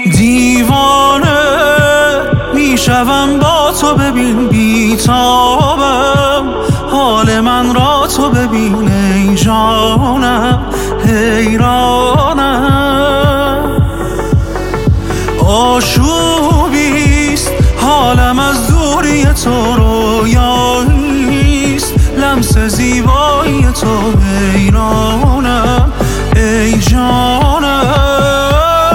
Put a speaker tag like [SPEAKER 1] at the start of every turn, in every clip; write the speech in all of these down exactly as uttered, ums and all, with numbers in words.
[SPEAKER 1] دیوانه میشوم با تو، ببین بیتابم حال من را، تو ببین ای جانم حیرانم. آشوبیست حالم از دوری تو، رویاییست لمس زیبایی تو، حیرانم ای جانم.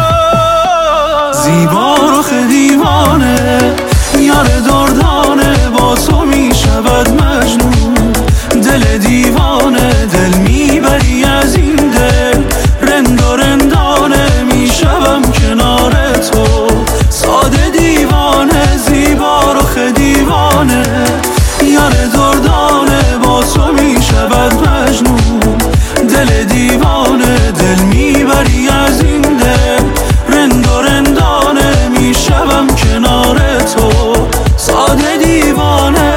[SPEAKER 1] زیبا رخ دیوانه یار دردانه، با تو می شود مجنون دل دیوانه. دل میبری از این دل رند و رندانه، می شوم کنار تو ساده دیوانه. زیبا رخ دیوانه یار دردانه، با تو می شود مجنون دل دیوانه. دل میبری از این دل رند و رندانه، می شوم کنار تو ساده دیوانه.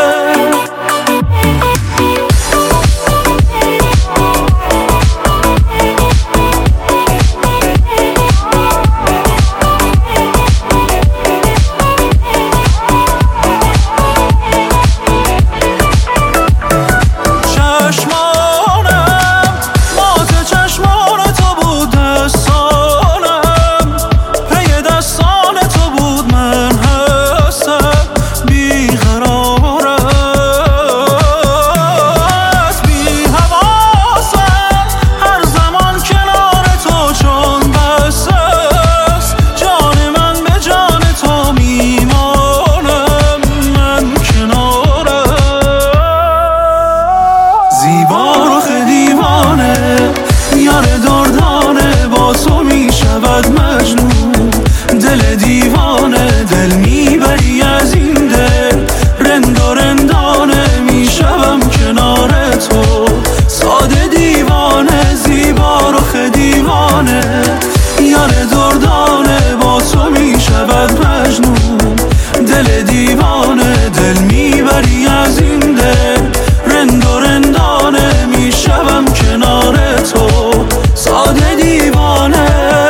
[SPEAKER 1] مجنون دل دیوانه، دل میبری از این دل رند و رندانه، میشوم کنار تو ساده دیوانه. زیبا رخ دیوانه یار دردانه، با تو میشود مجنون دل دیوانه. دل میبری از این دل رند و رندانه، میشوم کنار تو ساده دیوانه.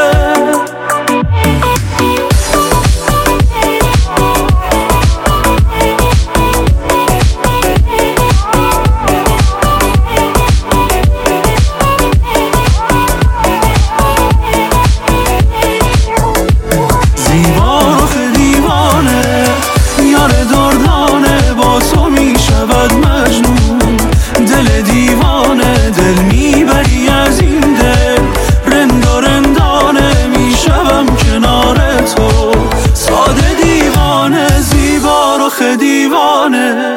[SPEAKER 1] دل میبری از این دل رند و رندانه، میشوم کنار تو ساده دیوانه. زیبا رخ دیوانه